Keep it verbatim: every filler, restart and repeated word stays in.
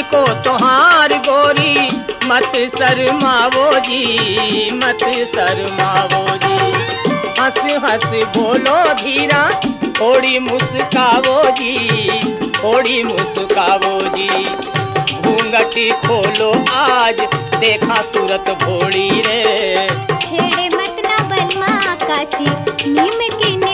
को तोहार गोरी मत शर्मावो जी, मत शर्मावो जी। हंस हंस बोलो धीरा, थोड़ी मुस्कावो जी, थोड़ी मुस्कावो जी। घूंघटी खोलो आज, देखा सूरत भोली रे। छेड़े मत ना बलमा काची, नीम की